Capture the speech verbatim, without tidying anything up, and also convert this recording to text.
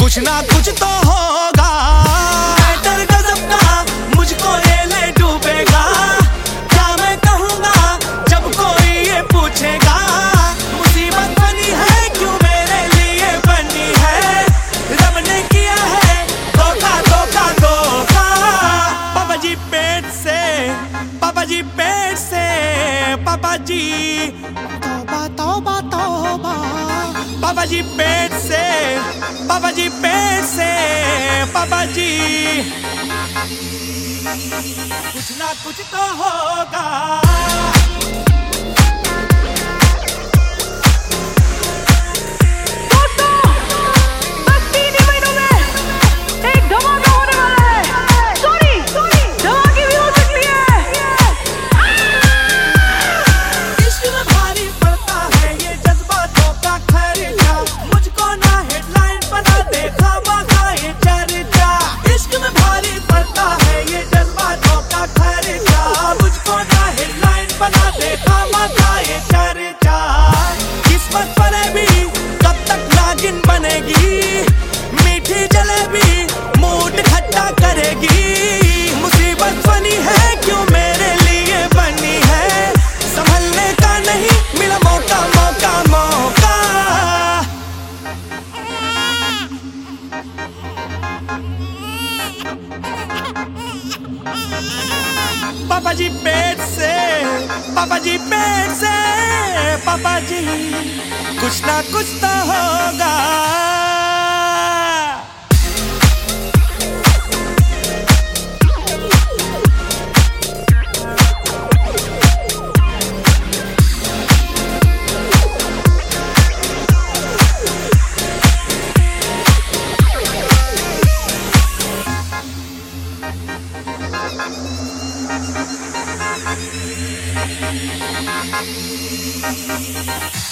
कुछ ना कुछ तो होगा, डर गजब का मुझको ये ले डूबेगा। क्या मैं कहूँगा जब कोई ये पूछेगा, मुसीबत बनी है क्यों मेरे लिए बनी है, रब ने किया है धोखा धोखा धोखा। पापा जी पेट से, पापा जी पेट से, पापा जी तौबा तौबा तौबा। पापा जी पेट से, पापा जी पेट से, पापा जी कुछ ना कुछ तो होगा। किस्मत पर भी कब तक नागिन बनेगी, मीठी जलेबी मूड खट्टा करेगी। मुसीबत बनी है क्यों मेरे लिए बनी है, संभलने का नहीं मिला मौका मौका मौका। पापा जी पेट से, पापा जी पेट से, पापा जी कुछ ना कुछ तो होगा। We'll be right back.